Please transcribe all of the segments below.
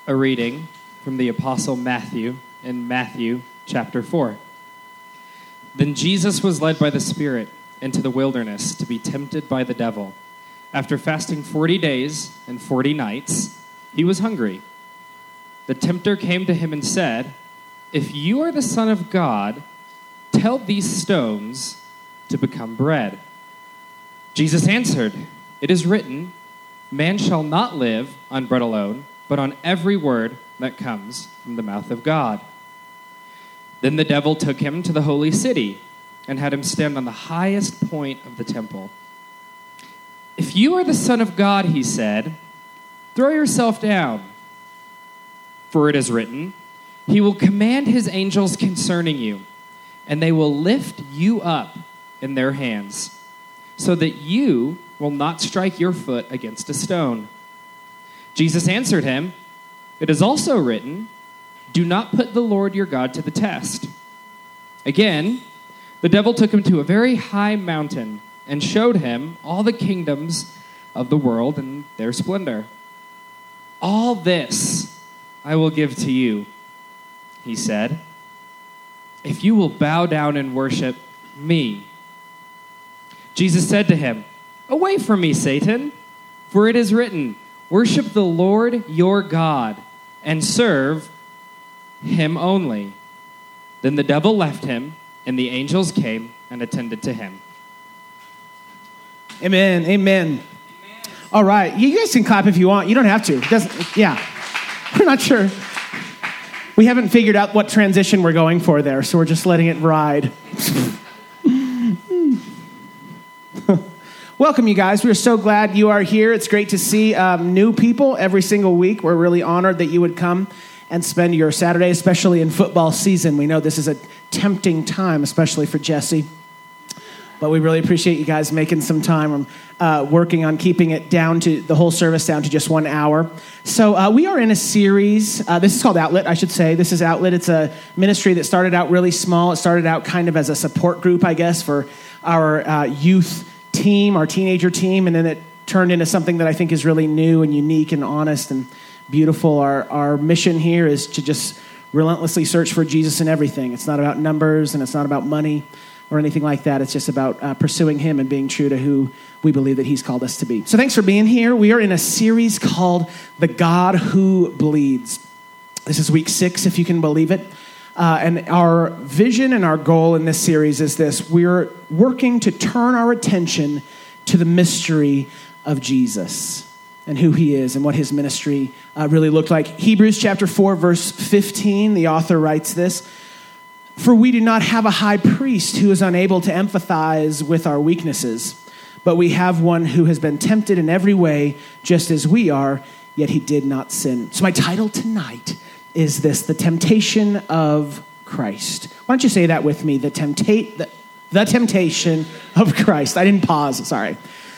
A reading from the Apostle Matthew in Matthew chapter 4. Then Jesus was led by the Spirit into the wilderness to be tempted by the devil. After fasting 40 days and 40 nights, he was hungry. The tempter came to him and said, "If you are the Son of God, tell these stones to become bread." Jesus answered, "It is written, man shall not live on bread alone, but on every word that comes from the mouth of God." Then the devil took him to the holy city and had him stand on the highest point of the temple. "If you are the Son of God," he said, "throw yourself down. For it is written, he will command his angels concerning you, and they will lift you up in their hands, so that you will not strike your foot against a stone." Jesus answered him, "It is also written, do not put the Lord your God to the test." Again, the devil took him to a very high mountain and showed him all the kingdoms of the world and their splendor. "All this I will give to you," he said, "if you will bow down and worship me." Jesus said to him, "Away from me, Satan, for it is written, worship the Lord your God and serve him only." Then the devil left him, and the angels came and attended to him. Amen. Amen. All right. You guys can clap if you want. You don't have to. We're not sure. We haven't figured out what transition we're going for there, so we're just letting it ride. Welcome, you guys. We're so glad you are here. It's great to see new people every single week. We're really honored that you would come and spend your Saturday, especially in football season. We know this is a tempting time, especially for Jesse. But we really appreciate you guys making some time, working on keeping it down to the whole service down to just 1 hour. So we are in a series. This is called Outlet, I should say. This is Outlet. It's a ministry that started out really small. It started out kind of as a support group, I guess, for our youth team, our teenager team, and then it turned into something that I think is really new and unique and honest and beautiful. Our mission here is to just relentlessly search for Jesus in everything. It's not about numbers and it's not about money or anything like that. It's just about pursuing him and being true to who we believe that he's called us to be. So thanks for being here. We are in a series called The God Who Bleeds. This is week 6, if you can believe it. And our vision and our goal in this series is this. We're working to turn our attention to the mystery of Jesus and who he is and what his ministry really looked like. Hebrews chapter 4, verse 15, the author writes this: "For we do not have a high priest who is unable to empathize with our weaknesses, but we have one who has been tempted in every way, just as we are, yet he did not sin." So my title tonight is this: the temptation of Christ. Why don't you say that with me? The temptation of Christ. I didn't pause, sorry.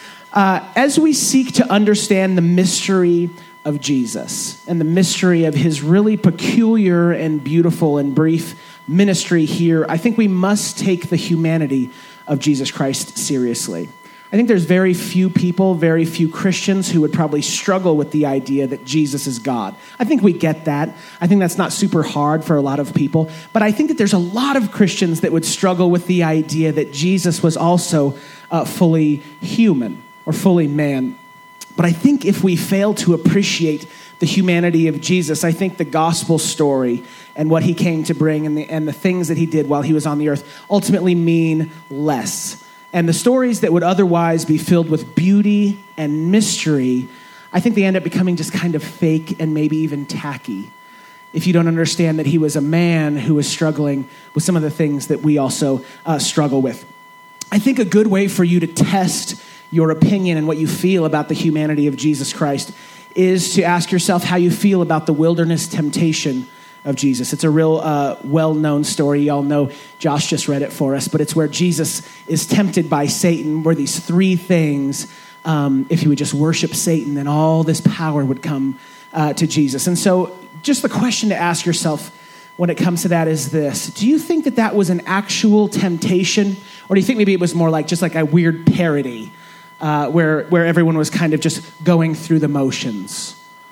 As we seek to understand the mystery of Jesus and the mystery of his really peculiar and beautiful and brief ministry here, I think we must take the humanity of Jesus Christ seriously. I think there's very few people, very few Christians who would probably struggle with the idea that Jesus is God. I think we get that. I think that's not super hard for a lot of people. But I think that there's a lot of Christians that would struggle with the idea that Jesus was also fully human or fully man. But I think if we fail to appreciate the humanity of Jesus, I think the gospel story and what he came to bring and the things that he did while he was on the earth ultimately mean less. And the stories that would otherwise be filled with beauty and mystery, I think they end up becoming just kind of fake and maybe even tacky if you don't understand that he was a man who was struggling with some of the things that we also struggle with. I think a good way for you to test your opinion and what you feel about the humanity of Jesus Christ is to ask yourself how you feel about the wilderness temptation of Jesus. It's a real well-known story. You all know Josh just read it for us, but it's where Jesus is tempted by Satan, where these 3 things, if he would just worship Satan, then all this power would come to Jesus. And so just the question to ask yourself when it comes to that is this: do you think that that was an actual temptation, or do you think maybe it was more like just like a weird parody where everyone was kind of just going through the motions?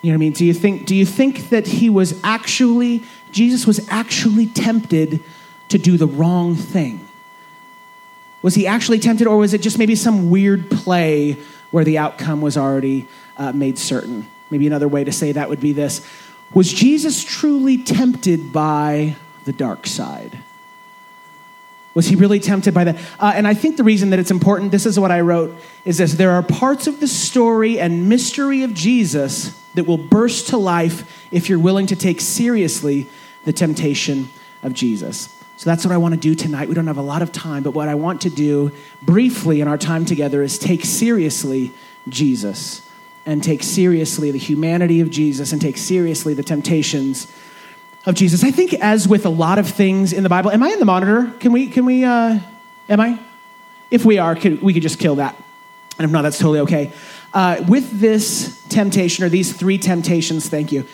You know what I mean? Do you think that Jesus was actually tempted to do the wrong thing? Was he actually tempted, or was it just maybe some weird play where the outcome was already made certain? Maybe another way to say that would be this. Was Jesus truly tempted by the dark side? Was he really tempted by that? And I think the reason that it's important, this is what I wrote, is this: there are parts of the story and mystery of Jesus that will burst to life if you're willing to take seriously the temptation of Jesus. So that's what I want to do tonight. We don't have a lot of time, but what I want to do briefly in our time together is take seriously Jesus and take seriously the humanity of Jesus and take seriously the temptations of Jesus. I think, as with a lot of things in the Bible, am I in the monitor? Am I? If we are, we could just kill that. And if not, that's totally okay. With this temptation, or these three temptations, thank you,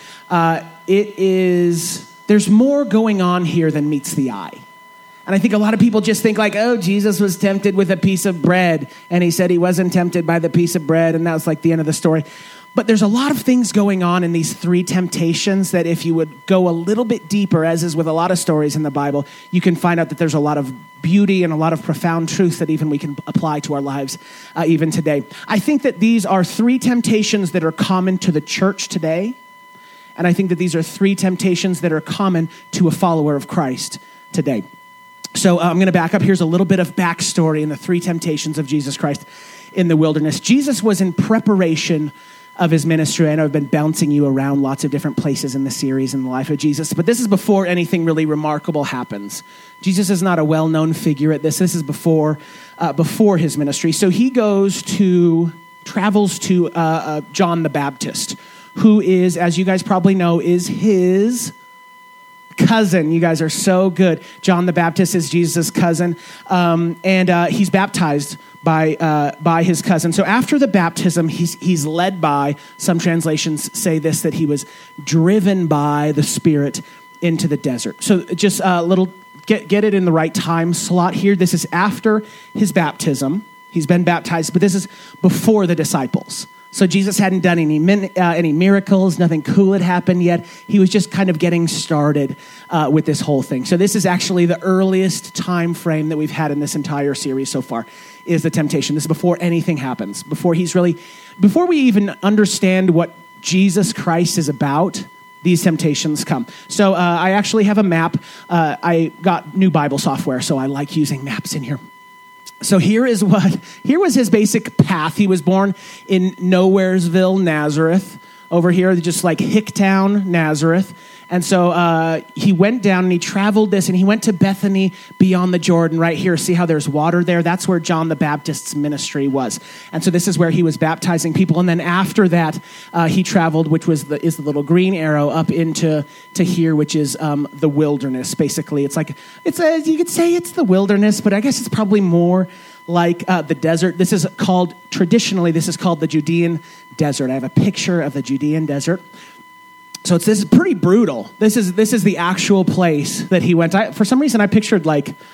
there's more going on here than meets the eye. And I think a lot of people just think like, oh, Jesus was tempted with a piece of bread, and he said he wasn't tempted by the piece of bread, and that was like the end of the story. But there's a lot of things going on in these three temptations that if you would go a little bit deeper, as is with a lot of stories in the Bible, you can find out that there's a lot of beauty and a lot of profound truths that even we can apply to our lives even today. I think that these are three temptations that are common to the church today. And I think that these are three temptations that are common to a follower of Christ today. So I'm going to back up. Here's a little bit of backstory in the three temptations of Jesus Christ in the wilderness. Jesus was in preparation of his ministry. I know I've been bouncing you around lots of different places in the series in the life of Jesus, but this is before anything really remarkable happens. Jesus is not a well-known figure at this. This is before his ministry. So he travels to John the Baptist, who is, as you guys probably know, is his cousin. You guys are so good. John the Baptist is Jesus' cousin, and he's baptized by his cousin. So after the baptism, he's led by, some translations say this, that he was driven by the Spirit into the desert. So just a little, get it in the right time slot here. This is after his baptism. He's been baptized, but this is before the disciples. So Jesus hadn't done any miracles, nothing cool had happened yet. He was just kind of getting started with this whole thing. So this is actually the earliest time frame that we've had in this entire series so far, is the temptation. This is before anything happens, before we even understand what Jesus Christ is about. These temptations come. So I actually have a map. I got new Bible software, so I like using maps in here. So here was his basic path. He was born in Nowheresville, Nazareth, over here, just like Hicktown, Nazareth. And so he went down and he traveled this, and he went to Bethany beyond the Jordan right here. See how there's water there? That's where John the Baptist's ministry was. And so this is where he was baptizing people. And then after that, he traveled, which is the little green arrow, up into here, which is the wilderness. Basically, you could say it's the wilderness, but I guess it's probably more like the desert. Traditionally, this is called the Judean desert. I have a picture of the Judean desert. So this is pretty brutal. This is the actual place that he went. For some reason, I pictured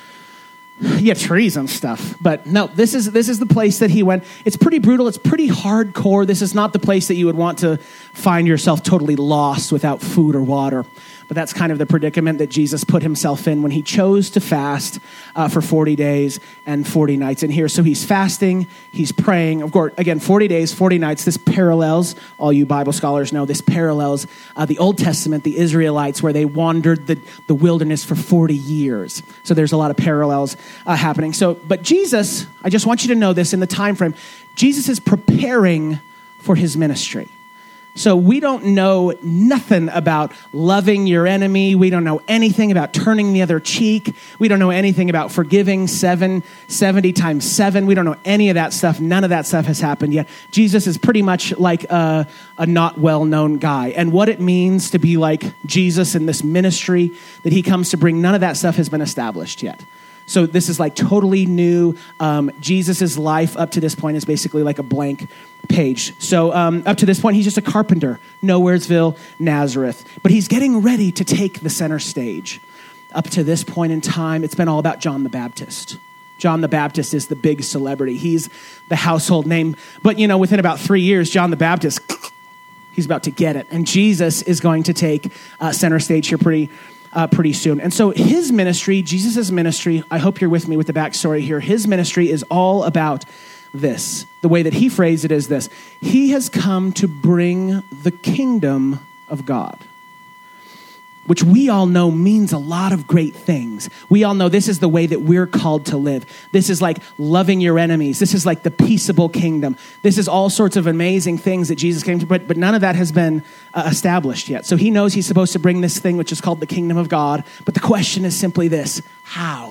trees and stuff. But no, this is the place that he went. It's pretty brutal. It's pretty hardcore. This is not the place that you would want to find yourself totally lost without food or water. But that's kind of the predicament that Jesus put himself in when he chose to fast for 40 days and 40 nights in here. So he's fasting, he's praying. Of course, again, 40 days, 40 nights. This parallels, all you Bible scholars know, this parallels the Old Testament, the Israelites, where they wandered the wilderness for 40 years. So there's a lot of parallels happening. But Jesus, I just want you to know this in the time frame, Jesus is preparing for his ministry. So we don't know nothing about loving your enemy. We don't know anything about turning the other cheek. We don't know anything about forgiving 70 times 7. We don't know any of that stuff. None of that stuff has happened yet. Jesus is pretty much like a not well-known guy. And what it means to be like Jesus in this ministry that he comes to bring, none of that stuff has been established yet. So this is like totally new. Jesus's life up to this point is basically like a blank page. So up to this point, he's just a carpenter, Nowheresville, Nazareth. But he's getting ready to take the center stage. Up to this point in time, it's been all about John the Baptist. John the Baptist is the big celebrity. He's the household name. But, within about 3 years, John the Baptist, He's about to get it. And Jesus is going to take center stage here pretty soon. And so his ministry, Jesus' ministry, I hope you're with me with the backstory here. His ministry is all about this. The way that he phrased it is this: he has come to bring the kingdom of God, which we all know means a lot of great things. We all know this is the way that we're called to live. This is like loving your enemies. This is like the peaceable kingdom. This is all sorts of amazing things that Jesus came to, but none of that has been established yet. So he knows he's supposed to bring this thing, which is called the kingdom of God. But the question is simply this: how?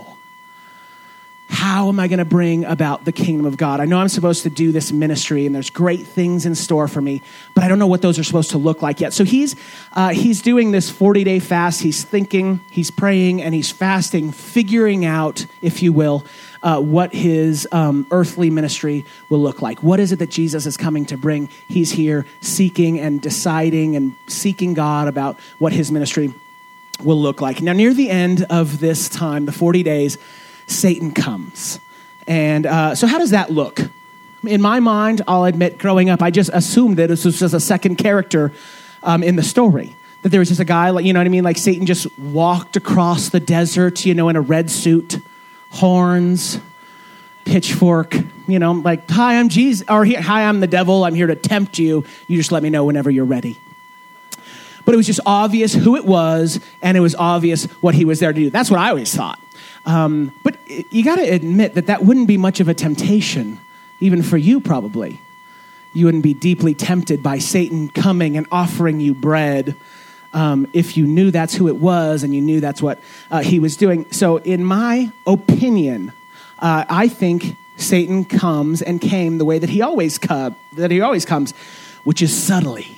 How am I going to bring about the kingdom of God? I know I'm supposed to do this ministry, and there's great things in store for me, but I don't know what those are supposed to look like yet. So he's doing this 40-day fast. He's thinking, he's praying, and he's fasting, figuring out, if you will, what his earthly ministry will look like. What is it that Jesus is coming to bring? He's here seeking and deciding and seeking God about what his ministry will look like. Now, near the end of this time, the 40 days, Satan comes. And so how does that look? In my mind, I'll admit, growing up, I just assumed that this was just a second character in the story. That there was just a guy, like, you know what I mean? Like Satan just walked across the desert, in a red suit, horns, pitchfork, like, hi, I'm Jesus, or hi, I'm the devil. I'm here to tempt you. You just let me know whenever you're ready. But it was just obvious who it was, and it was obvious what he was there to do. That's what I always thought. But you got to admit that wouldn't be much of a temptation, even for you probably. You wouldn't be deeply tempted by Satan coming and offering you bread if you knew that's who it was and you knew that's what he was doing. So in my opinion, I think Satan comes and came the way that he always comes, which is subtly.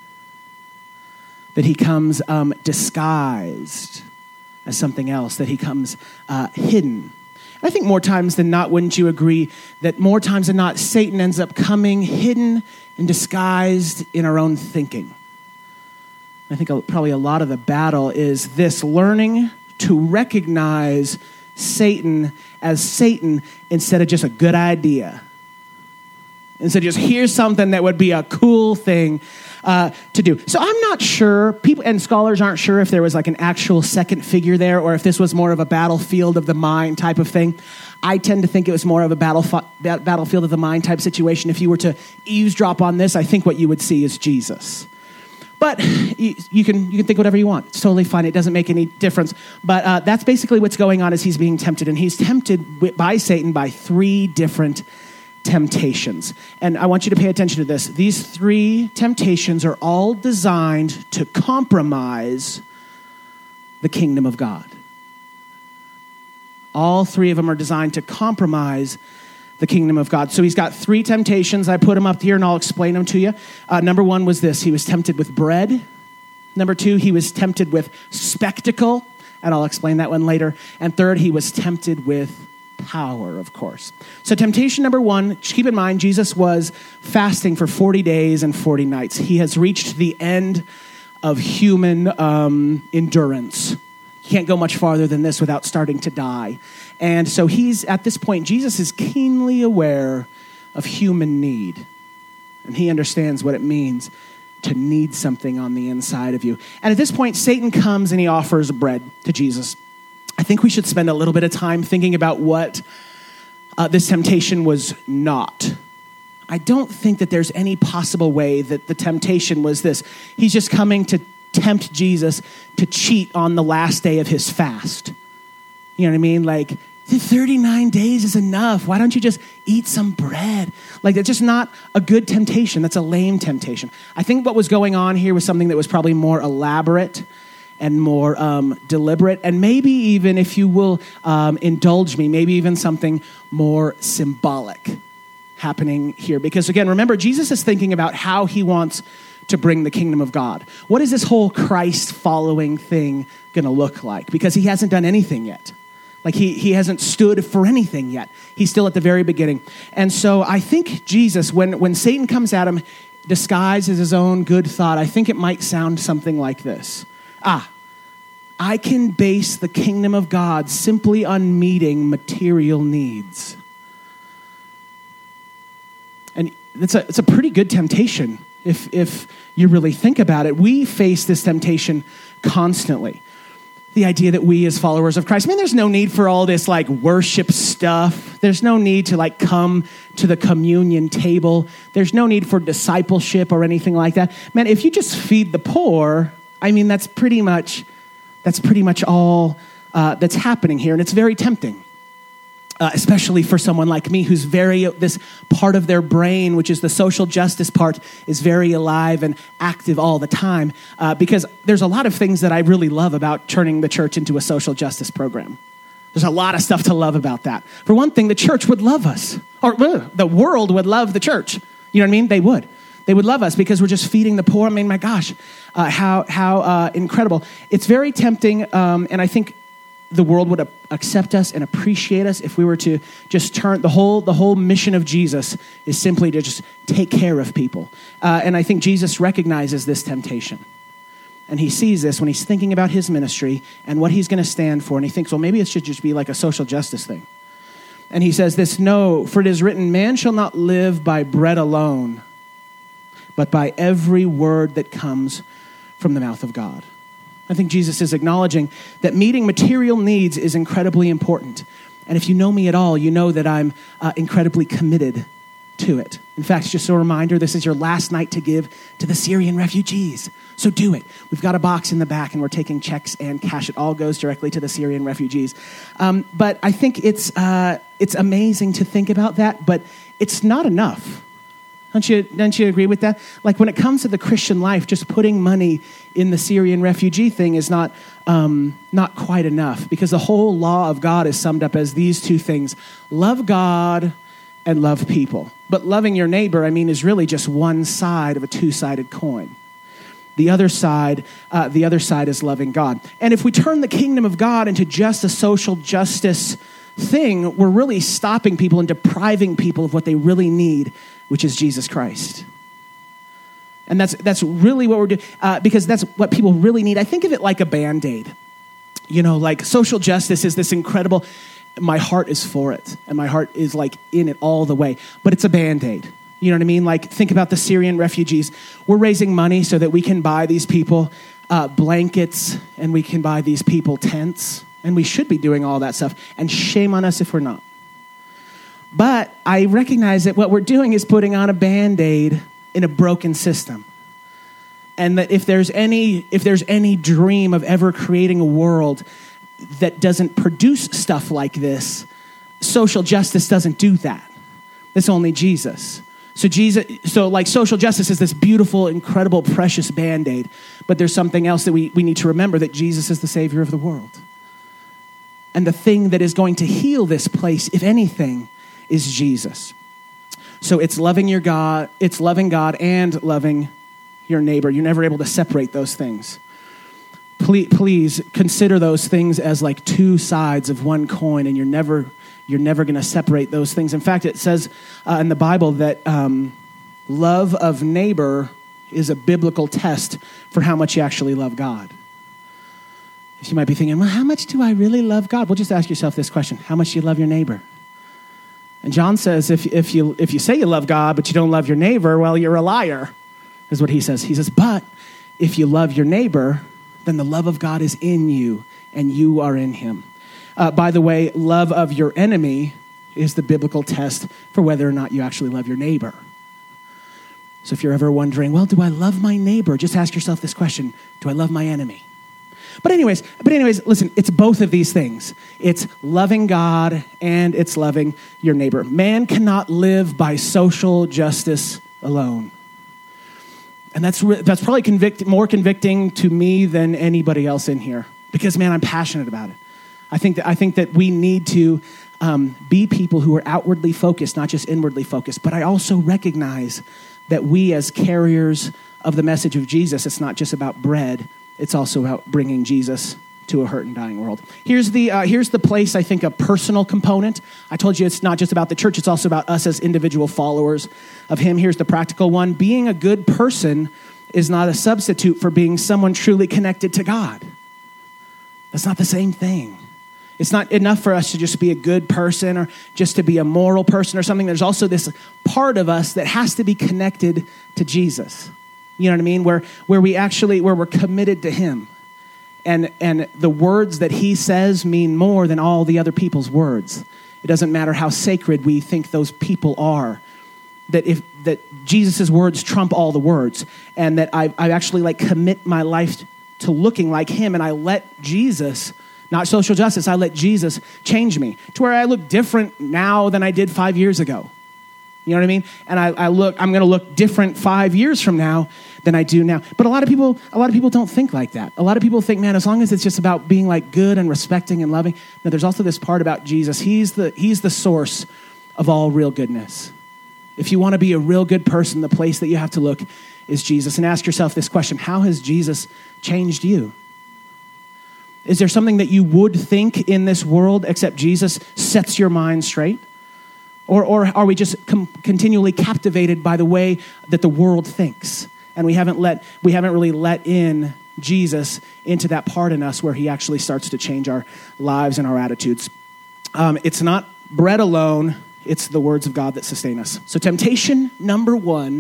That he comes disguised as something else, that he comes hidden. I think more times than not, wouldn't you agree, that more times than not, Satan ends up coming hidden and disguised in our own thinking. I think probably a lot of the battle is this: learning to recognize Satan as Satan instead of just a good idea. Instead of just, here's something that would be a cool thing to do. So I'm not sure, people and scholars aren't sure if there was like an actual second figure there, or if this was more of a battlefield of the mind type of thing. I tend to think it was more of a battlefield of the mind type situation. If you were to eavesdrop on this, I think what you would see is Jesus. But you can think whatever you want. It's totally fine. It doesn't make any difference. But that's basically what's going on as he's being tempted. And he's tempted by Satan by 3 different temptations. And I want you to pay attention to this. These 3 temptations are all designed to compromise the kingdom of God. All 3 of them are designed to compromise the kingdom of God. So he's got 3 temptations. I put them up here and I'll explain them to you. Number 1 was this: he was tempted with bread. Number 2, he was tempted with spectacle, and I'll explain that one later. And 3rd, he was tempted with power, of course. So temptation number 1, keep in mind, Jesus was fasting for 40 days and 40 nights. He has reached the end of human endurance. You can't go much farther than this without starting to die. And so he's, at this point, Jesus is keenly aware of human need. And he understands what it means to need something on the inside of you. And at this point, Satan comes and he offers bread to Jesus. I think we should spend a little bit of time thinking about what this temptation was not. I don't think that there's any possible way that the temptation was this: he's just coming to tempt Jesus to cheat on the last day of his fast. You know what I mean? Like, 39 days is enough. Why don't you just eat some bread? Like, that's just not a good temptation. That's a lame temptation. I think what was going on here was something that was probably more elaborate and more deliberate, and maybe even, if you will indulge me, maybe even something more symbolic happening here. Because again, remember, Jesus is thinking about how he wants to bring the kingdom of God. What is this whole Christ following thing going to look like? Because he hasn't done anything yet. Like he hasn't stood for anything yet. He's still at the very beginning. And so I think Jesus, when Satan comes at him disguised as his own good thought, I think it might sound something like this. I can base the kingdom of God simply on meeting material needs. And it's a pretty good temptation, if you really think about it. We face this temptation constantly. The idea that we as followers of Christ, there's no need for all this like worship stuff. There's no need to like come to the communion table. There's no need for discipleship or anything like that. Man, if you just feed the poor, that's pretty much all that's happening here. And it's very tempting, especially for someone like me who's this part of their brain, which is the social justice part, is very alive and active all the time, because there's a lot of things that I really love about turning the church into a social justice program. There's a lot of stuff to love about that. For one thing, the church would love us, or the world would love the church. You know what I mean? They would. They would love us because we're just feeding the poor. My gosh, how incredible. It's very tempting, and I think the world would accept us and appreciate us if we were to just turn the whole mission of Jesus is simply to just take care of people. And I think Jesus recognizes this temptation. And he sees this when he's thinking about his ministry and what he's going to stand for. And he thinks, well, maybe it should just be like a social justice thing. And he says this, no, for it is written, man shall not live by bread alone, but by every word that comes from the mouth of God. I think Jesus is acknowledging that meeting material needs is incredibly important. And if you know me at all, you know that I'm incredibly committed to it. In fact, just a reminder, this is your last night to give to the Syrian refugees. So do it. We've got a box in the back and we're taking checks and cash. It all goes directly to the Syrian refugees. But I think it's amazing to think about that, but it's not enough. Don't you agree with that? Like when it comes to the Christian life, just putting money in the Syrian refugee thing is not quite enough, because the whole law of God is summed up as these two things: love God and love people. But loving your neighbor, is really just one side of a two-sided coin. The other side is loving God. And if we turn the kingdom of God into just a social justice thing, we're really stopping people and depriving people of what they really need, which is Jesus Christ. And that's really what we're doing, because that's what people really need. I think of it like a Band-Aid. Like social justice is this incredible, my heart is for it, and my heart is like in it all the way, but it's a Band-Aid. You know what I mean? Like think about the Syrian refugees. We're raising money so that we can buy these people blankets, and we can buy these people tents, and we should be doing all that stuff, and shame on us if we're not. But I recognize that what we're doing is putting on a Band-Aid in a broken system. And that if there's any dream of ever creating a world that doesn't produce stuff like this, social justice doesn't do that. It's only Jesus. So like social justice is this beautiful, incredible, precious Band-Aid. But there's something else that we need to remember, that Jesus is the Savior of the world. And the thing that is going to heal this place, if anything, is Jesus. So it's loving God and loving your neighbor. You're never able to separate those things. Please consider those things as like two sides of one coin, and you're never going to separate those things. In fact, it says in the Bible that love of neighbor is a biblical test for how much you actually love God. If you might be thinking, well, how much do I really love God? Well, just ask yourself this question: how much do you love your neighbor? And John says, if you say you love God, but you don't love your neighbor, well, you're a liar, is what he says. He says, but if you love your neighbor, then the love of God is in you, and you are in him. By the way, love of your enemy is the biblical test for whether or not you actually love your neighbor. So if you're ever wondering, well, do I love my neighbor? Just ask yourself this question: do I love my enemy? But anyways, listen, it's both of these things. It's loving God and it's loving your neighbor. Man cannot live by social justice alone. And that's probably more convicting to me than anybody else in here, because, man, I'm passionate about it. I think that we need to be people who are outwardly focused, not just inwardly focused. But I also recognize that we as carriers of the message of Jesus, it's not just about bread. It's also about bringing Jesus to a hurt and dying world. Here's the place, I think, a personal component. I told you it's not just about the church, it's also about us as individual followers of him. Here's the practical one. Being a good person is not a substitute for being someone truly connected to God. That's not the same thing. It's not enough for us to just be a good person or just to be a moral person or something. There's also this part of us that has to be connected to Jesus. You know what I mean? Where we're committed to him. And the words that he says mean more than all the other people's words. It doesn't matter how sacred we think those people are. That Jesus' words trump all the words. And that I actually like commit my life to looking like him, and I let Jesus, not social justice, I let Jesus change me to where I look different now than I did 5 years ago. You know what I mean? And I'm going to look different 5 years from now than I do now. But a lot of people don't think like that. A lot of people think, man, as long as it's just about being like good and respecting and loving. No, there's also this part about Jesus. He's the source of all real goodness. If you want to be a real good person, the place that you have to look is Jesus. And ask yourself this question: how has Jesus changed you? Is there something that you would think in this world except Jesus sets your mind straight? Or are we just continually captivated by the way that the world thinks? And we haven't really let in Jesus into that part in us where he actually starts to change our lives and our attitudes. It's not bread alone, it's the words of God that sustain us. So temptation number 1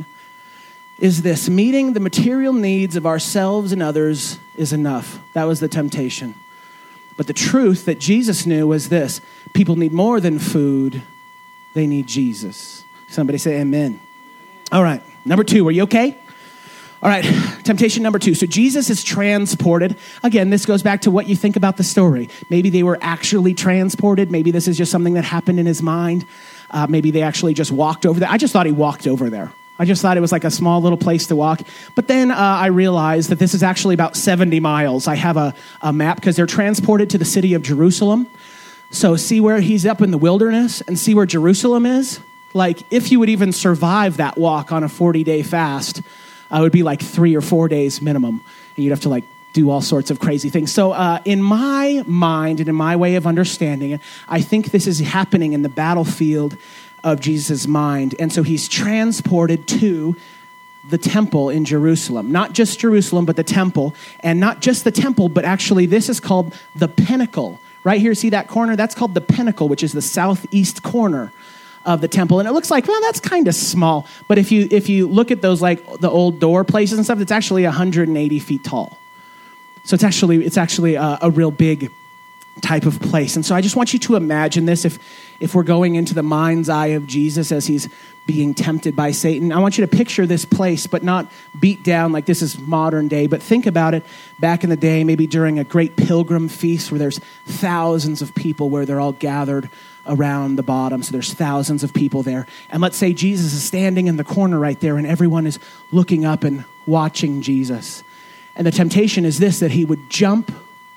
is this: meeting the material needs of ourselves and others is enough. That was the temptation. But the truth that Jesus knew was this: people need more than food. They need Jesus. Somebody say amen. All right, number 2, are you okay? All right, temptation number 2. So Jesus is transported. Again, this goes back to what you think about the story. Maybe they were actually transported. Maybe this is just something that happened in his mind. Maybe they actually just walked over there. I just thought he walked over there. I just thought it was like a small little place to walk. But then I realized that this is actually about 70 miles. I have a map because they're transported to the city of Jerusalem. So see where he's up in the wilderness and see where Jerusalem is? Like if you would even survive that walk on a 40-day fast, it would be like 3 or 4 days minimum. And you'd have to like do all sorts of crazy things. So in my mind and in my way of understanding it, I think this is happening in the battlefield of Jesus' mind. And so he's transported to the temple in Jerusalem. Not just Jerusalem, but the temple. And not just the temple, but actually this is called the pinnacle. Right here, see that corner? That's called the pinnacle, which is the southeast corner of the temple. And it looks like, well, that's kind of small. But if you look at those, like the old door places and stuff, it's actually 180 feet tall. So it's actually a real big type of place. And so I just want you to imagine this. If we're going into the mind's eye of Jesus as he's being tempted by Satan, I want you to picture this place, but not beat down like this is modern day, but think about it back in the day, maybe during a great pilgrim feast where there's thousands of people where they're all gathered around the bottom. So there's thousands of people there. And let's say Jesus is standing in the corner right there and everyone is looking up and watching Jesus. And the temptation is this, that he would jump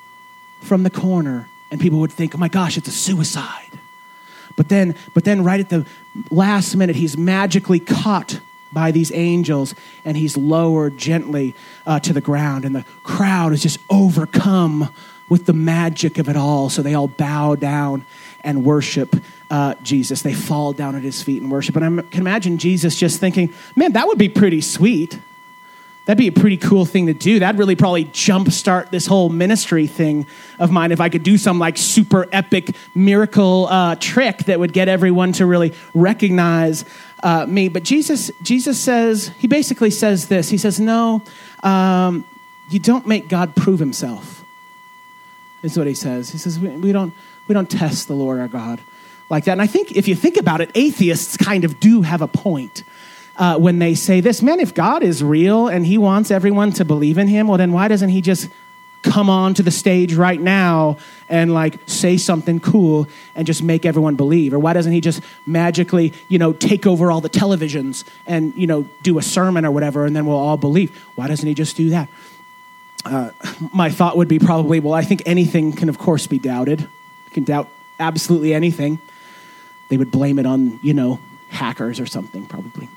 from the corner and people would think, oh my gosh, it's a suicide. But then right at the last minute, he's magically caught by these angels and he's lowered gently to the ground. And the crowd is just overcome with the magic of it all. So they all bow down and worship Jesus. They fall down at his feet and worship. And I can imagine Jesus just thinking, man, that would be pretty sweet. That'd be a pretty cool thing to do. That'd really probably jumpstart this whole ministry thing of mine if I could do some like super epic miracle trick that would get everyone to really recognize me. But Jesus says, he basically says this. He says, no, you don't make God prove himself, is what he says. He says, we don't test the Lord our God like that. And I think if you think about it, atheists kind of do have a point. When they say this, man, if God is real and he wants everyone to believe in him, well, then why doesn't he just come on to the stage right now and like say something cool and just make everyone believe? Or why doesn't he just magically, take over all the televisions and, do a sermon or whatever and then we'll all believe? Why doesn't he just do that? My thought would be probably, well, I think anything can, of course, be doubted. You can doubt absolutely anything. They would blame it on, hackers or something, probably.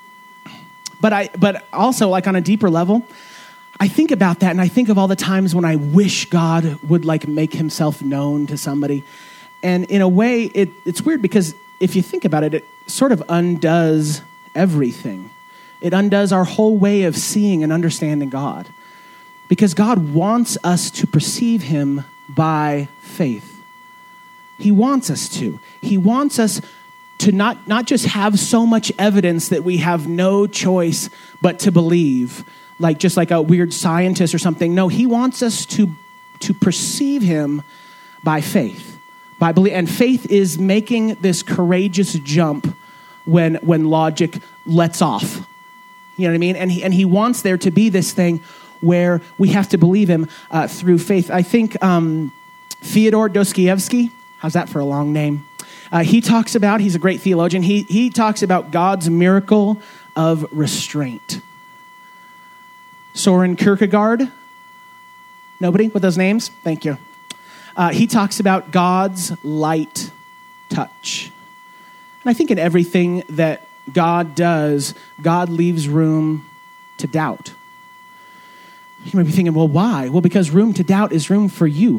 But also, like on a deeper level, I think about that and I think of all the times when I wish God would like make himself known to somebody. And in a way, it's weird because if you think about it, it sort of undoes everything. It undoes our whole way of seeing and understanding God. Because God wants us to perceive him by faith. He wants us to. He wants us to not just have so much evidence that we have no choice but to believe, just like a weird scientist or something. No, he wants us to perceive him by faith, by belief. And faith is making this courageous jump when logic lets off. You know what I mean? And he wants there to be this thing where we have to believe him through faith. I think Fyodor Dostoevsky, how's that for a long name? He's a great theologian. He talks about God's miracle of restraint. Soren Kierkegaard, nobody with those names? Thank you. He talks about God's light touch. And I think in everything that God does, God leaves room to doubt. You might be thinking, well, why? Well, because room to doubt is room for you.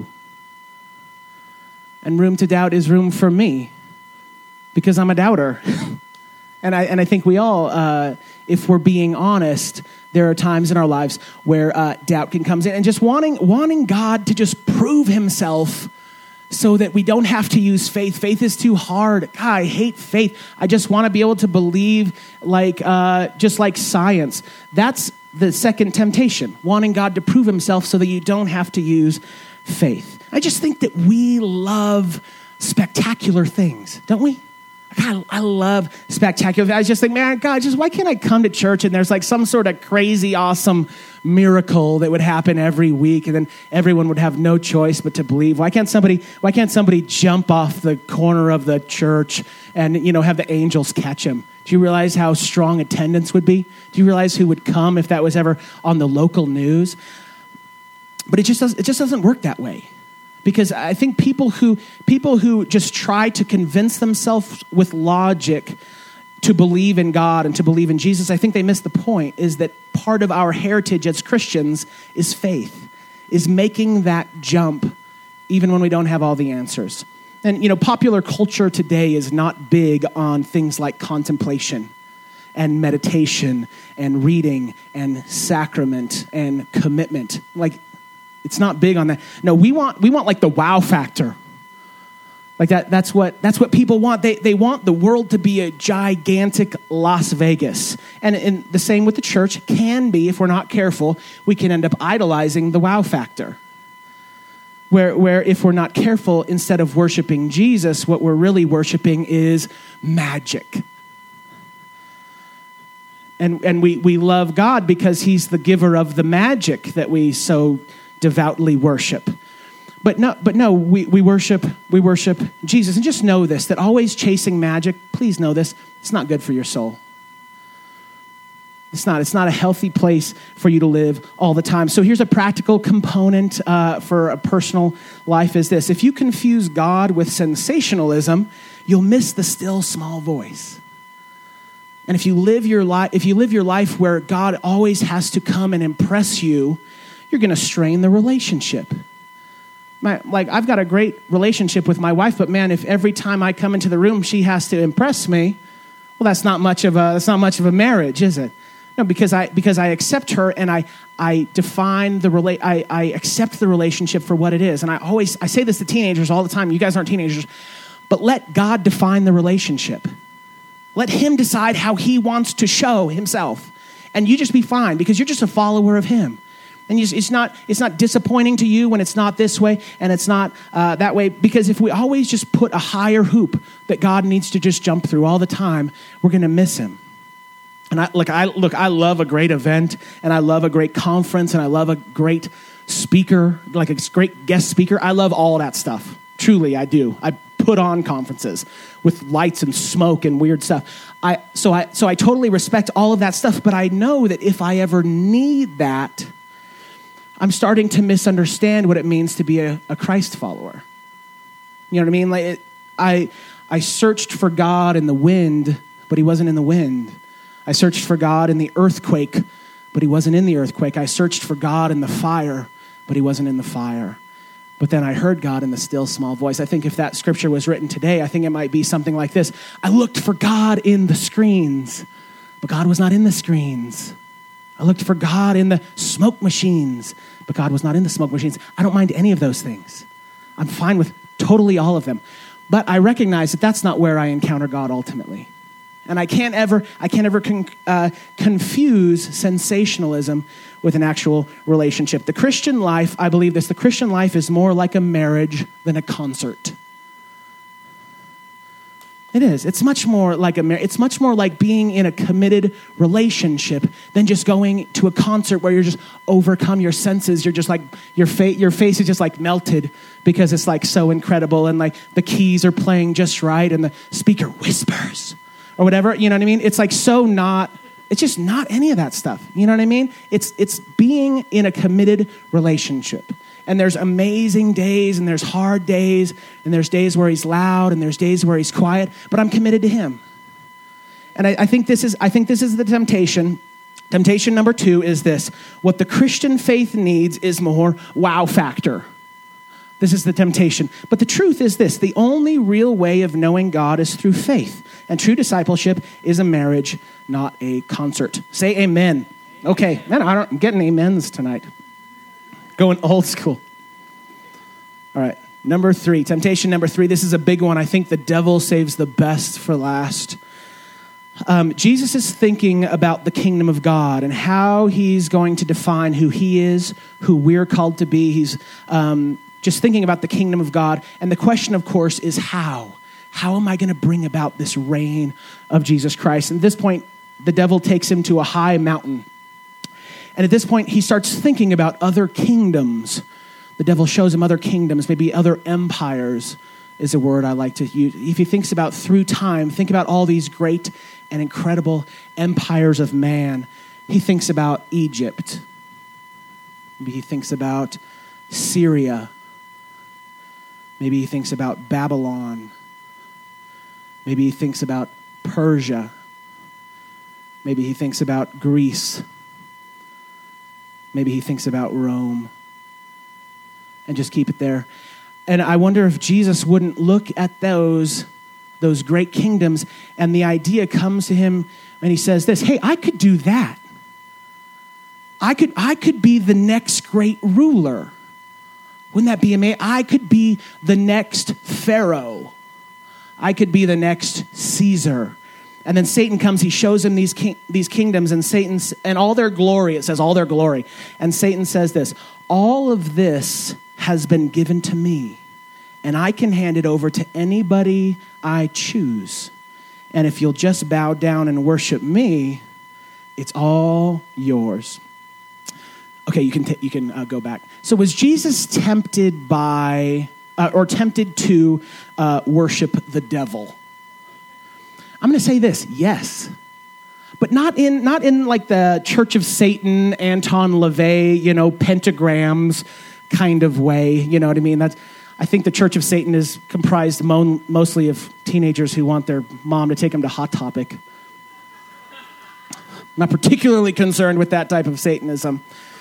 And room to doubt is room for me. Because I'm a doubter. And I think we all, if we're being honest, there are times in our lives where doubt can come in. And just wanting God to just prove himself so that we don't have to use faith. Faith is too hard. God, I hate faith. I just want to be able to believe just like science. That's the second temptation, wanting God to prove himself so that you don't have to use faith. I just think that we love spectacular things, don't we? God, I love spectacular. I just think, man, God, why can't I come to church and there's some sort of crazy, awesome miracle that would happen every week, and then everyone would have no choice but to believe. Why can't somebody jump off the corner of the church and have the angels catch him? Do you realize how strong attendance would be? Do you realize who would come if that was ever on the local news? But it just doesn't work that way. Because I think people who just try to convince themselves with logic to believe in God and to believe in Jesus, I think they miss the point, is that part of our heritage as Christians is faith, is making that jump even when we don't have all the answers. And, popular culture today is not big on things like contemplation and meditation and reading and sacrament and commitment. It's not big on that. No, we want the wow factor. That's what people want. They want the world to be a gigantic Las Vegas. And the same with the church can be, if we're not careful, we can end up idolizing the wow factor. Where if we're not careful, instead of worshiping Jesus, what we're really worshiping is magic. And we love God because he's the giver of the magic that we so devoutly worship. But no, we worship Jesus. And just know this, that always chasing magic, please know this, it's not good for your soul. It's not a healthy place for you to live all the time. So here's a practical component for a personal life is this. If you confuse God with sensationalism, you'll miss the still small voice. And if you live your life where God always has to come and impress you, you're going to strain the relationship. I've got a great relationship with my wife, but man, if every time I come into the room she has to impress me, well, that's not much of a marriage, is it? No, because I accept her and I define I accept the relationship for what it is. And I say this to teenagers all the time. You guys aren't teenagers, but let God define the relationship. Let him decide how he wants to show himself, and you just be fine because you're just a follower of him. And it's not disappointing to you when it's not this way and it's not that way. Because if we always just put a higher hoop that God needs to just jump through all the time, we're going to miss him. And I love a great event, and I love a great conference, and I love a great speaker, like a great guest speaker. I love all that stuff. Truly, I do. I put on conferences with lights and smoke and weird stuff. So I totally respect all of that stuff. But I know that if I ever need that, I'm starting to misunderstand what it means to be a Christ follower. You know what I mean? I searched for God in the wind, but he wasn't in the wind. I searched for God in the earthquake, but he wasn't in the earthquake. I searched for God in the fire, but he wasn't in the fire. But then I heard God in the still small voice. I think if that scripture was written today, I think it might be something like this. I looked for God in the screens, but God was not in the screens. I looked for God in the smoke machines, but God was not in the smoke machines. I don't mind any of those things. I'm fine with totally all of them. But I recognize that that's not where I encounter God ultimately. And I can't ever confuse sensationalism with an actual relationship. The Christian life, I believe this, the Christian life is more like a marriage than a concert. It is. It's much more like it's much more like being in a committed relationship than just going to a concert where you're just overcome your senses. You're just like, your face is just like melted because it's like so incredible, and like the keys are playing just right and the speaker whispers or whatever. You know what I mean? It's like it's just not any of that stuff. You know what I mean? It's being in a committed relationship. And there's amazing days, and there's hard days, and there's days where he's loud, and there's days where he's quiet, but I'm committed to him. And I think this is the temptation. Temptation number 2 is this: what the Christian faith needs is more wow factor. This is the temptation. But the truth is this: the only real way of knowing God is through faith. And true discipleship is a marriage, not a concert. Say amen. Okay, man, I'm getting amens tonight. Going old school. All right, number 3, temptation number 3. This is a big one. I think the devil saves the best for last. Jesus is thinking about the kingdom of God and how he's going to define who he is, who we're called to be. He's just thinking about the kingdom of God. And the question, of course, is how? How am I going to bring about this reign of Jesus Christ? And at this point, the devil takes him to a high mountain. And at this point, he starts thinking about other kingdoms. The devil shows him other kingdoms, maybe other empires is a word I like to use. If he thinks about through time, think about all these great and incredible empires of man. He thinks about Egypt. Maybe he thinks about Syria. Maybe he thinks about Babylon. Maybe he thinks about Persia. Maybe he thinks about Greece. Maybe he thinks about Rome. And just keep it there. And I wonder if Jesus wouldn't look at those great kingdoms, and the idea comes to him and he says this: hey, I could do that. I could be the next great ruler. Wouldn't that be amazing? I could be the next Pharaoh. I could be the next Caesar. And then Satan comes, he shows him these kingdoms, and all their glory. It says all their glory. And Satan says this: all of this has been given to me, and I can hand it over to anybody I choose. And if you'll just bow down and worship me, it's all yours. Okay, you can go back. So was Jesus tempted to worship the devil? I'm going to say this: yes, but not in like the Church of Satan, Anton LaVey, pentagrams kind of way. You know what I mean? I think the Church of Satan is comprised mostly of teenagers who want their mom to take them to Hot Topic. I'm not particularly concerned with that type of Satanism.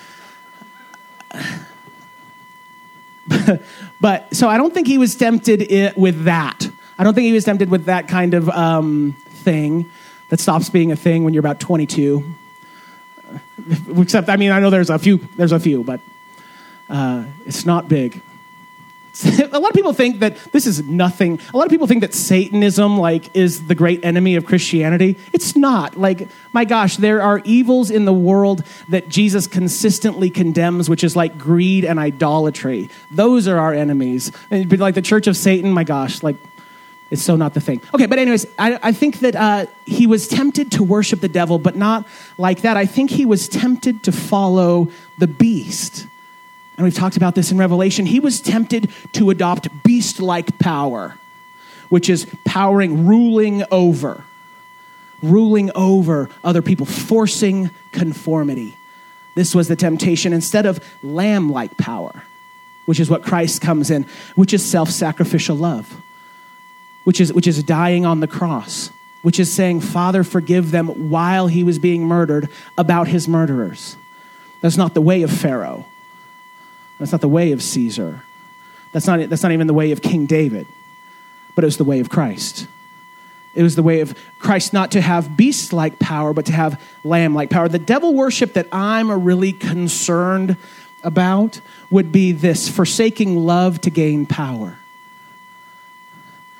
But so I don't think he was tempted with that. I don't think he was tempted with that kind of thing that stops being a thing when you're about 22. Except, I know there's a few, but it's not big. A lot of people think that this is nothing. A lot of people think that Satanism, is the great enemy of Christianity. It's not. My gosh, there are evils in the world that Jesus consistently condemns, which is like greed and idolatry. Those are our enemies. And like the Church of Satan, my gosh, it's so not the thing. Okay, but anyways, I think that he was tempted to worship the devil, but not like that. I think he was tempted to follow the beast. And we've talked about this in Revelation. He was tempted to adopt beast-like power, which is ruling over other people, forcing conformity. This was the temptation, instead of lamb-like power, which is what Christ comes in, which is self-sacrificial love, which is dying on the cross, which is saying, Father, forgive them, while he was being murdered, about his murderers. That's not the way of Pharaoh. That's not the way of Caesar. That's not even the way of King David. But it was the way of Christ. It was the way of Christ not to have beast-like power, but to have lamb-like power. The devil worship that I'm really concerned about would be this: forsaking love to gain power.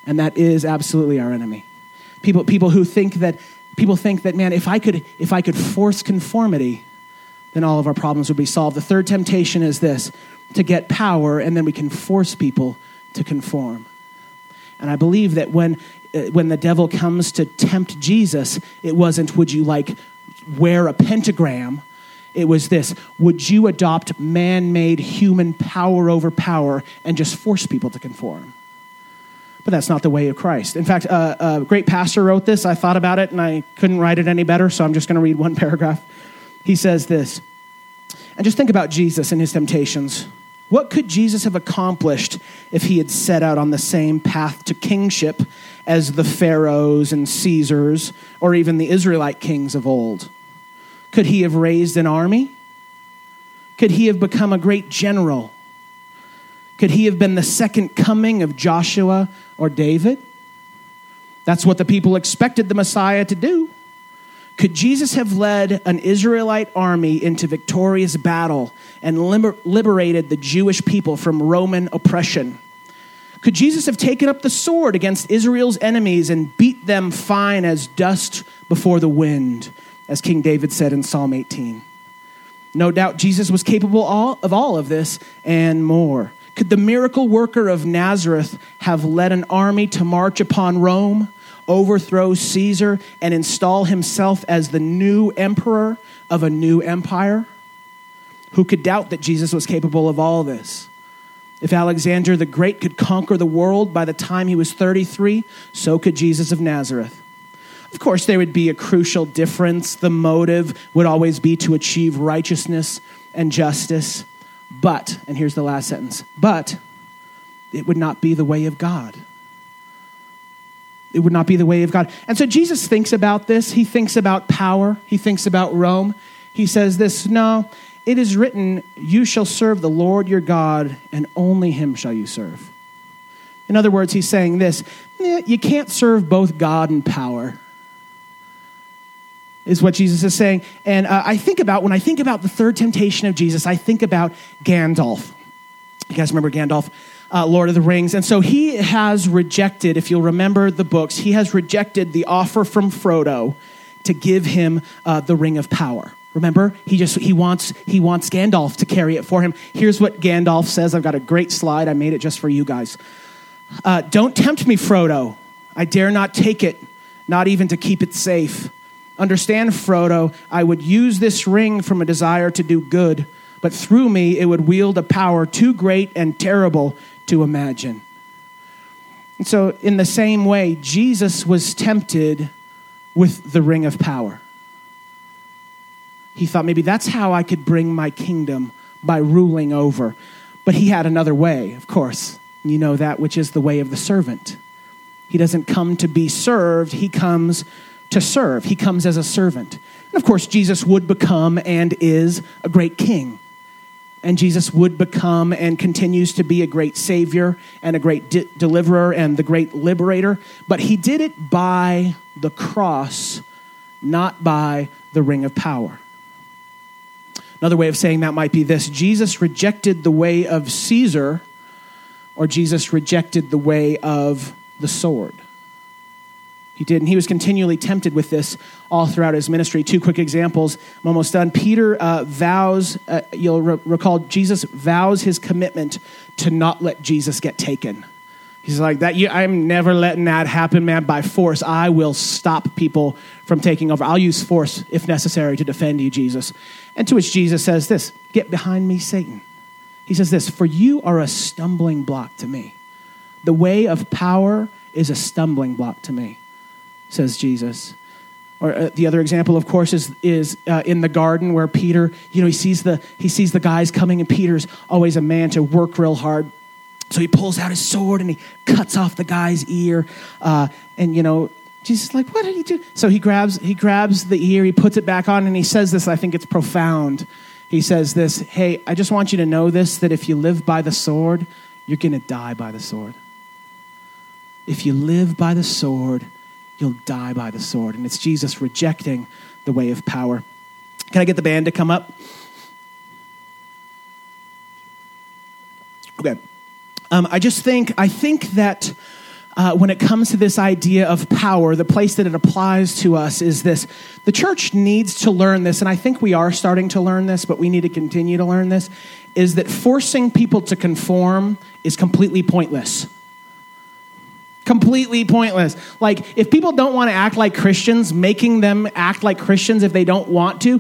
And that is absolutely our enemy. People think that, man, if I could force conformity, then all of our problems would be solved. The third temptation is this, to get power, and then we can force people to conform. And I believe that when the devil comes to tempt Jesus, it wasn't, would you wear a pentagram? It was this, would you adopt man-made human power over power and just force people to conform? But that's not the way of Christ. In fact, a great pastor wrote this. I thought about it, and I couldn't write it any better, so I'm just going to read one paragraph. He says this, and just think about Jesus and his temptations. What could Jesus have accomplished if he had set out on the same path to kingship as the Pharaohs and Caesars, or even the Israelite kings of old? Could he have raised an army? Could he have become a great general? Could he have been the second coming of Joshua or David? That's what the people expected the Messiah to do. Could Jesus have led an Israelite army into victorious battle and liberated the Jewish people from Roman oppression? Could Jesus have taken up the sword against Israel's enemies and beat them fine as dust before the wind, as King David said in Psalm 18? No doubt Jesus was capable of all of this and more. Could the miracle worker of Nazareth have led an army to march upon Rome, overthrow Caesar, and install himself as the new emperor of a new empire? Who could doubt that Jesus was capable of all this? If Alexander the Great could conquer the world by the time he was 33, so could Jesus of Nazareth. Of course, there would be a crucial difference. The motive would always be to achieve righteousness and justice. But, and here's the last sentence, but it would not be the way of God. It would not be the way of God. And so Jesus thinks about this. He thinks about power. He thinks about Rome. He says this, no, it is written, you shall serve the Lord your God, and only him shall you serve. In other words, he's saying this, you can't serve both God and power, is what Jesus is saying. And when I think about the third temptation of Jesus, I think about Gandalf. You guys remember Gandalf, Lord of the Rings? And so he has rejected, if you'll remember the books, he has rejected the offer from Frodo to give him the Ring of Power. Remember, he wants Gandalf to carry it for him. Here's what Gandalf says. I've got a great slide. I made it just for you guys. Don't tempt me, Frodo. I dare not take it, not even to keep it safe. Understand, Frodo, I would use this ring from a desire to do good, but through me it would wield a power too great and terrible to imagine. And so in the same way, Jesus was tempted with the ring of power. He thought maybe that's how I could bring my kingdom, by ruling over. But he had another way, of course. You know that, which is the way of the servant. He doesn't come to be served, he comes to serve. He comes as a servant. And of course, Jesus would become and is a great king. And Jesus would become and continues to be a great savior and a great deliverer and the great liberator. But he did it by the cross, not by the ring of power. Another way of saying that might be this: Jesus rejected the way of Caesar, or Jesus rejected the way of the sword. He did, and he was continually tempted with this all throughout his ministry. Two quick examples. I'm almost done. Peter vows, you'll recall, Jesus vows his commitment to not let Jesus get taken. He's like, I'm never letting that happen, man, by force. I will stop people from taking over. I'll use force if necessary to defend you, Jesus. And to which Jesus says this, get behind me, Satan. He says this, for you are a stumbling block to me. The way of power is a stumbling block to me, says Jesus. Or the other example, of course, is in the garden where Peter, he sees the guys coming, and Peter's always a man to work real hard. So he pulls out his sword and he cuts off the guy's ear. Jesus is like, what did he do? So he grabs the ear, he puts it back on, and he says this, I think it's profound. He says this, hey, I just want you to know this, that if you live by the sword, you're going to die by the sword. If you live by the sword, you'll die by the sword. And it's Jesus rejecting the way of power. Can I get the band to come up? Okay. I think that when it comes to this idea of power, the place that it applies to us is this. The church needs to learn this, and I think we are starting to learn this, but we need to continue to learn this, is that forcing people to conform is completely pointless. Completely pointless. Like, if people don't want to act like Christians, making them act like Christians if they don't want to,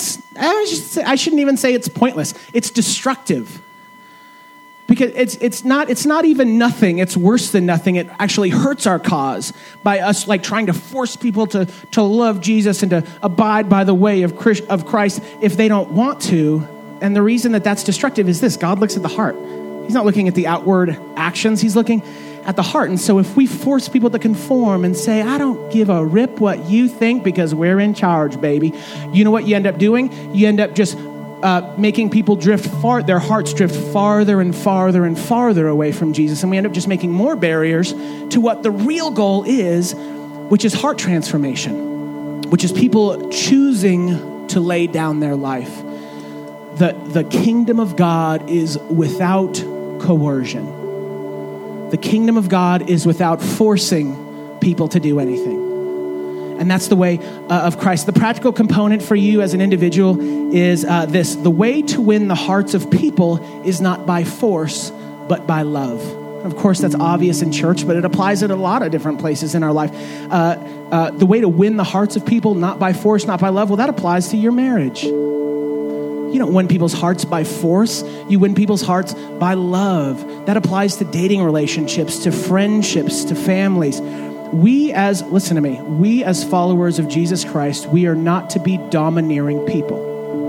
I shouldn't even say it's pointless. It's destructive. Because it's not even nothing. It's worse than nothing. It actually hurts our cause by us like trying to force people to love Jesus and to abide by the way of Christ if they don't want to. And the reason that that's destructive is this: God looks at the heart. He's not looking at the outward actions. He's looking at the heart. And so if we force people to conform and say, I don't give a rip what you think because we're in charge, baby, you know what you end up doing? You end up just making people their hearts drift farther and farther and farther away from Jesus. And we end up just making more barriers to what the real goal is, which is heart transformation, which is people choosing to lay down their life. The kingdom of God is without coercion. The kingdom of God is without forcing people to do anything. And that's the way of Christ. The practical component for you as an individual is this. The way to win the hearts of people is not by force, but by love. Of course, that's obvious in church, but it applies at a lot of different places in our life. The way to win the hearts of people, not by force, not by love, well, that applies to your marriage. You don't win people's hearts by force. You win people's hearts by love. That applies to dating relationships, to friendships, to families. We as followers of Jesus Christ, we are not to be domineering people.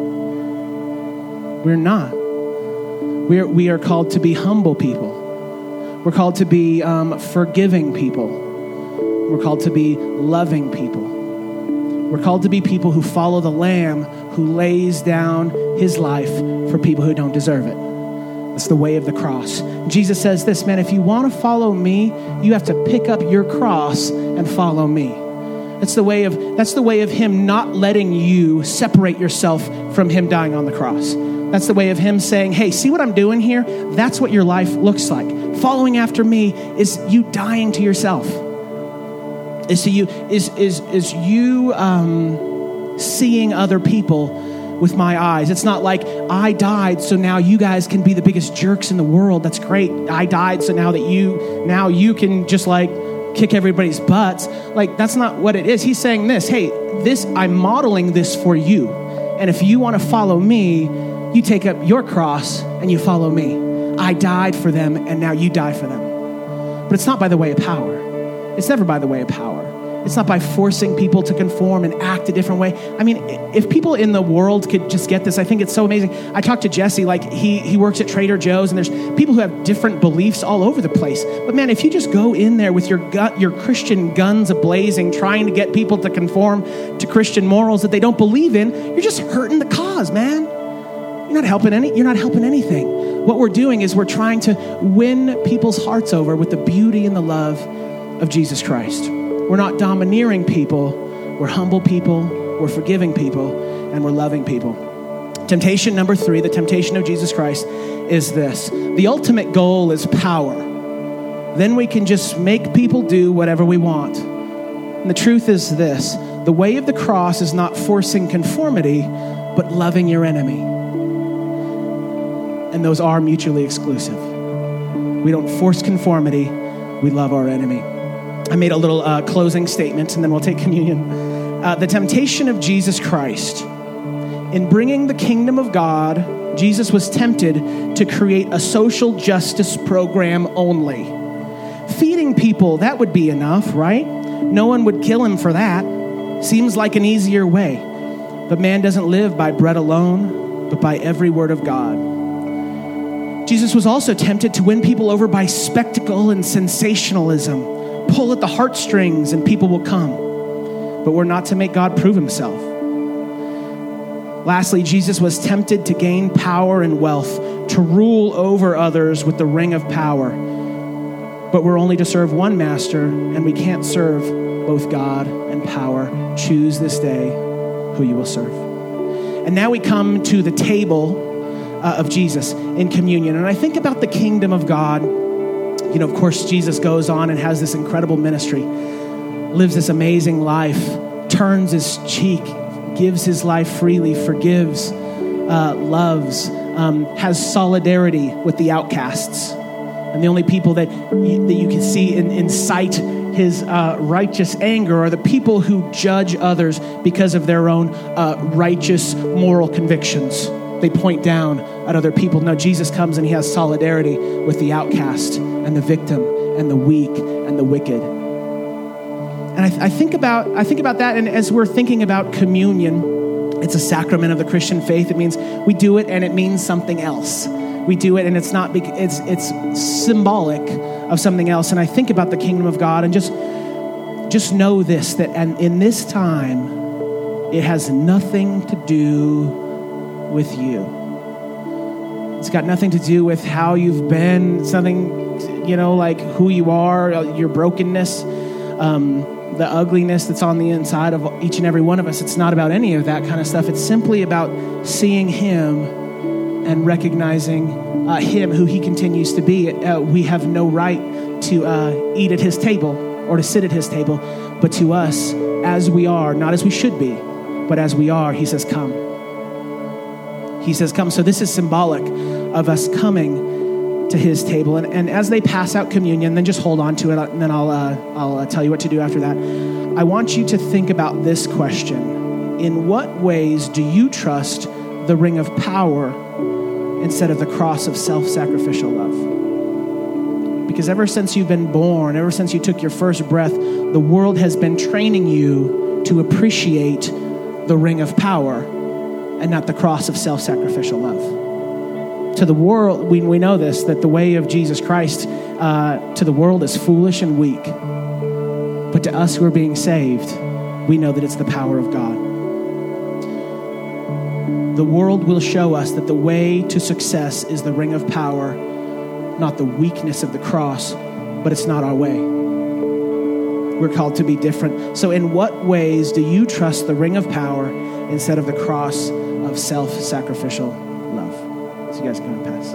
We're not. We are called to be humble people. We're called to be forgiving people. We're called to be loving people. We're called to be people who follow the Lamb who lays down his life for people who don't deserve it. That's the way of the cross. Jesus says this, man, if you want to follow me, you have to pick up your cross and follow me. That's the way of him not letting you separate yourself from him dying on the cross. That's the way of him saying, hey, see what I'm doing here? That's what your life looks like. Following after me is you dying to yourself. Is you seeing other people with my eyes. It's not like I died, so now you guys can be the biggest jerks in the world. That's great. I died, so now you can just like kick everybody's butts. Like, that's not what it is. He's saying this, hey, I'm modeling this for you. And if you want to follow me, you take up your cross and you follow me. I died for them, and now you die for them. But it's not by the way of power. It's never by the way of power. It's not by forcing people to conform and act a different way. I mean, if people in the world could just get this, I think it's so amazing. I talked to Jesse, like he works at Trader Joe's, and there's people who have different beliefs all over the place. But man, if you just go in there with your Christian guns a-blazing, trying to get people to conform to Christian morals that they don't believe in, you're just hurting the cause, man. You're not helping anything. What we're doing is we're trying to win people's hearts over with the beauty and the love of Jesus Christ. We're not domineering people. We're humble people. We're forgiving people. And we're loving people. Temptation number 3, the temptation of Jesus Christ, is this. The ultimate goal is power. Then we can just make people do whatever we want. And the truth is this. The way of the cross is not forcing conformity, but loving your enemy. And those are mutually exclusive. We don't force conformity. We love our enemy. I made a little closing statement, and then we'll take communion. The temptation of Jesus Christ. In bringing the kingdom of God, Jesus was tempted to create a social justice program only. Feeding people, that would be enough, right? No one would kill him for that. Seems like an easier way. But man doesn't live by bread alone, but by every word of God. Jesus was also tempted to win people over by spectacle and sensationalism. Pull at the heartstrings and people will come. But we're not to make God prove himself. Lastly, Jesus was tempted to gain power and wealth, to rule over others with the ring of power. But we're only to serve one master, and we can't serve both God and power. Choose this day who you will serve. And now we come to the table of Jesus in communion. And I think about the kingdom of God. Of course, Jesus goes on and has this incredible ministry, lives this amazing life, turns his cheek, gives his life freely, forgives, loves, has solidarity with the outcasts. And the only people that you can see incite his righteous anger are the people who judge others because of their own righteous moral convictions. They point down at other people. No, Jesus comes and he has solidarity with the outcast and the victim and the weak and the wicked. And I think about that, and as we're thinking about communion, it's a sacrament of the Christian faith. It means we do it and it means something else. We do it and it's symbolic of something else. And I think about the kingdom of God and just know this, that and in this time, it has nothing to do with you. It's got nothing to do with how you've been. It's nothing, like who you are, your brokenness, the ugliness that's on the inside of each and every one of us. It's not about any of that kind of stuff. It's simply about seeing him and recognizing him, who he continues to be. We have no right to eat at his table or to sit at his table, but to us, as we are, not as we should be, but as we are, he says, come. He says, come. So this is symbolic of us coming to his table. And as they pass out communion, then just hold on to it, and then I'll tell you what to do after that. I want you to think about this question. In what ways do you trust the ring of power instead of the cross of self-sacrificial love? Because ever since you've been born, ever since you took your first breath, the world has been training you to appreciate the ring of power and not the cross of self-sacrificial love. To the world, we know this, that the way of Jesus Christ to the world is foolish and weak. But to us who are being saved, we know that it's the power of God. The world will show us that the way to success is the ring of power, not the weakness of the cross, but it's not our way. We're called to be different. So in what ways do you trust the ring of power instead of the cross of self-sacrificial love? So you guys can pass.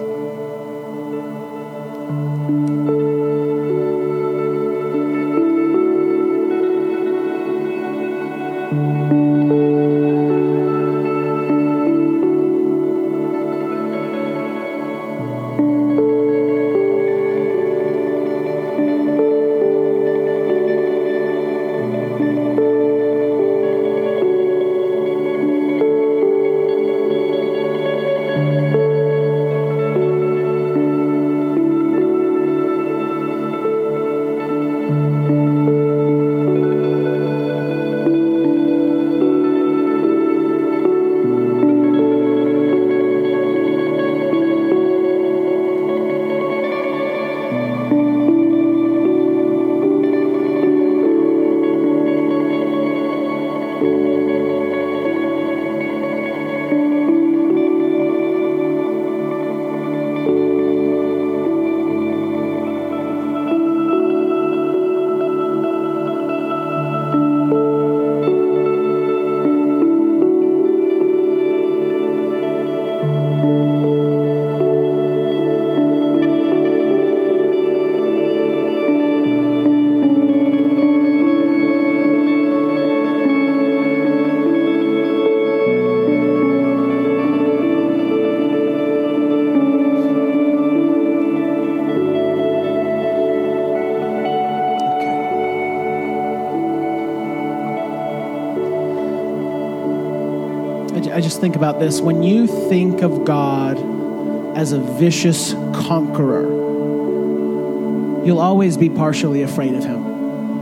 I just think about this. When you think of God as a vicious conqueror, you'll always be partially afraid of him.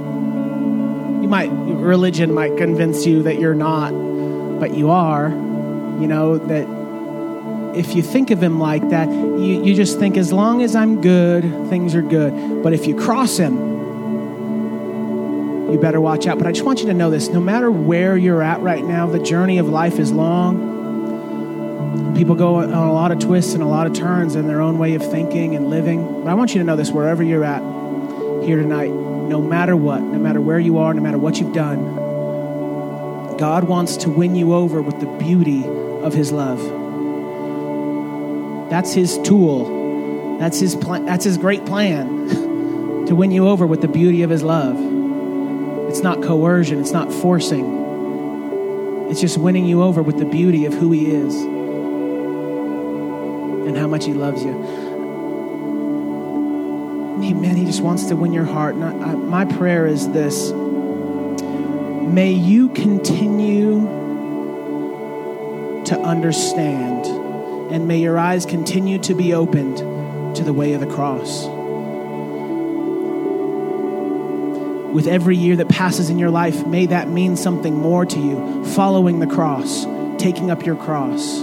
Religion might convince you that you're not, but you are. That if you think of him like that, you just think, as long as I'm good, things are good. But if you cross him, you better watch out. But I just want you to know this. No matter where you're at right now, the journey of life is long. People go on a lot of twists and a lot of turns in their own way of thinking and living. But I want you to know this, wherever you're at here tonight, no matter what, no matter where you are, no matter what you've done, God wants to win you over with the beauty of his love. That's his tool. That's his plan. That's his great plan to win you over with the beauty of his love. It's not coercion. It's not forcing. It's just winning you over with the beauty of who he is and how much he loves you. He just wants to win your heart. And my prayer is this. May you continue to understand, and may your eyes continue to be opened to the way of the cross. With every year that passes in your life, may that mean something more to you. Following the cross, taking up your cross.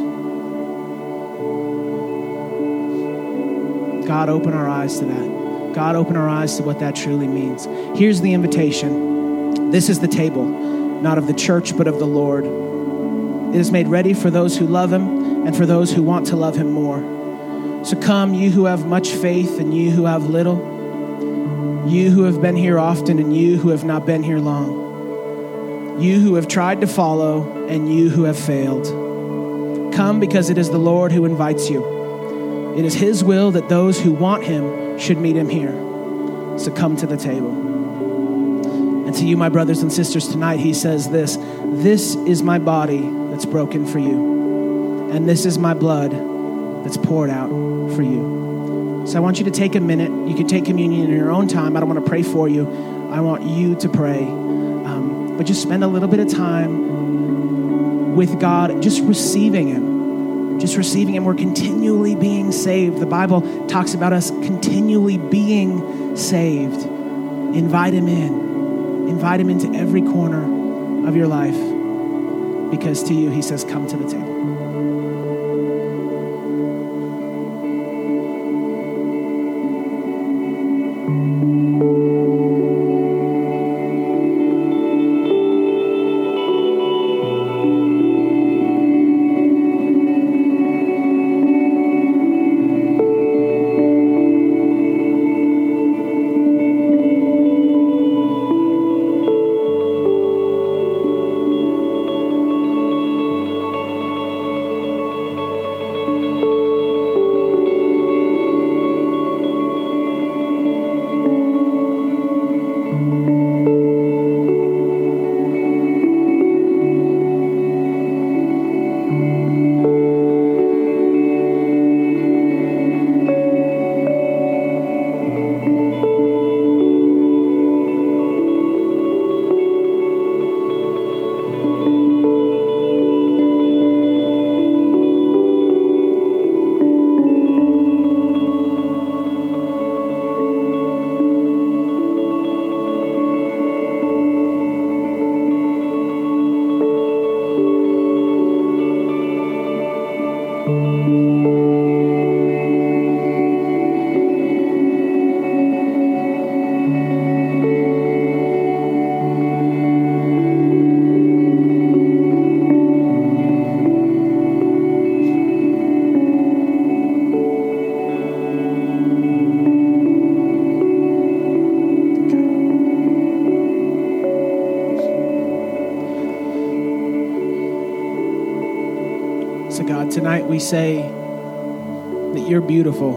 God, open our eyes to that. God, open our eyes to what that truly means. Here's the invitation. This is the table, not of the church, but of the Lord. It is made ready for those who love him and for those who want to love him more. So come, you who have much faith and you who have little. You who have been here often and you who have not been here long. You who have tried to follow and you who have failed. Come, because it is the Lord who invites you. It is his will that those who want him should meet him here. So come to the table. And to you, my brothers and sisters, tonight he says this. This is my body that's broken for you. And this is my blood that's poured out for you. So I want you to take a minute. You can take communion in your own time. I don't want to pray for you. I want you to pray. But just spend a little bit of time with God, just receiving him. Just receiving him. We're continually being saved. The Bible talks about us continually being saved. Invite him in. Invite him into every corner of your life. Because to you, he says, come to the table. So God, tonight we say that you're beautiful.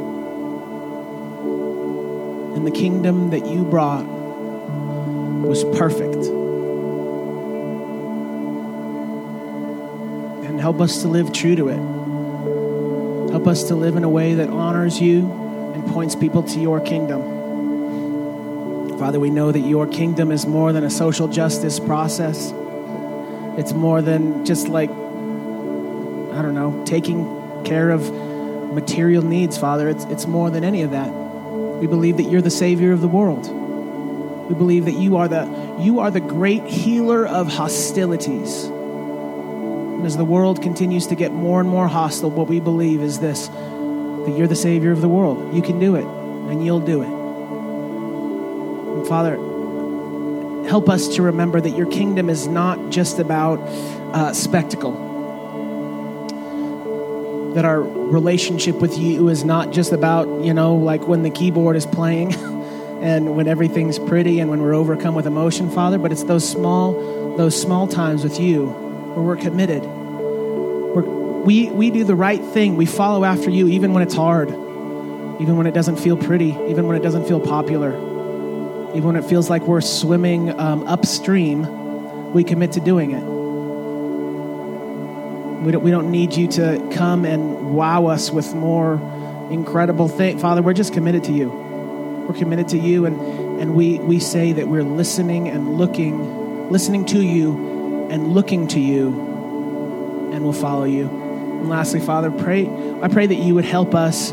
And the kingdom that you brought was perfect. And help us to live true to it. Help us to live in a way that honors you and points people to your kingdom. Father, we know that your kingdom is more than a social justice process. It's more than just like, taking care of material needs, Father. It's more than any of that. We believe that you're the Savior of the world. We believe that you are the great healer of hostilities. And as the world continues to get more and more hostile, what we believe is this, that you're the Savior of the world. You can do it, and you'll do it. And Father, help us to remember that your kingdom is not just about spectacle. That our relationship with you is not just about, like when the keyboard is playing and when everything's pretty and when we're overcome with emotion, Father, but it's those small times with you where we're committed. We do the right thing. We follow after you even when it's hard. even when it doesn't feel pretty, even when it doesn't feel popular, even when it feels like we're swimming upstream, we commit to doing it. We don't need you to come and wow us with more incredible things. Father, we're just committed to you. We're committed to you, and we say that we're listening to you and looking to you, and we'll follow you. And lastly, Father, I pray that you would help us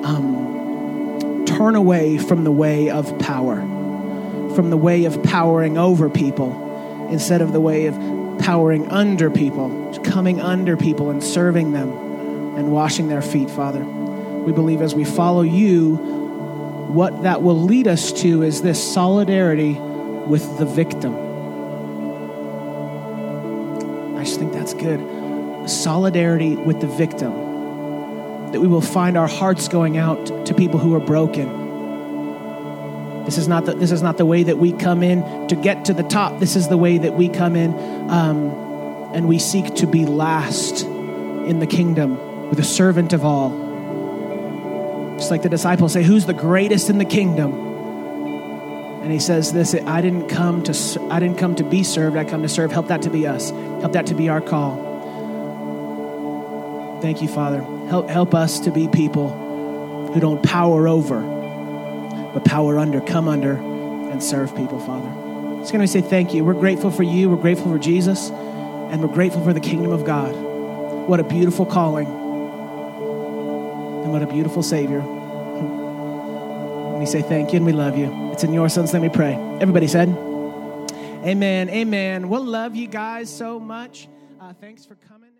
turn away from the way of power, from the way of powering over people, instead of the way of powering under people, coming under people and serving them and washing their feet, Father. We believe as we follow you, what that will lead us to is this solidarity with the victim. I just think that's good. Solidarity with the victim. That we will find our hearts going out to people who are broken. This is not the way that we come in to get to the top. This is the way that we come in and we seek to be last in the kingdom, with a servant of all. Just like the disciples say, who's the greatest in the kingdom? And he says this, I didn't come to be served, I come to serve. Help that to be us. Help that to be our call. Thank you, Father. Help us to be people who don't power over, but power under, come under, and serve people, Father. Just going to say thank you. We're grateful for you. We're grateful for Jesus. And we're grateful for the kingdom of God. What a beautiful calling. And what a beautiful Savior. And we say thank you and we love you. It's in your Son's name we pray. Everybody said, amen, amen. We'll love you guys so much. Thanks for coming.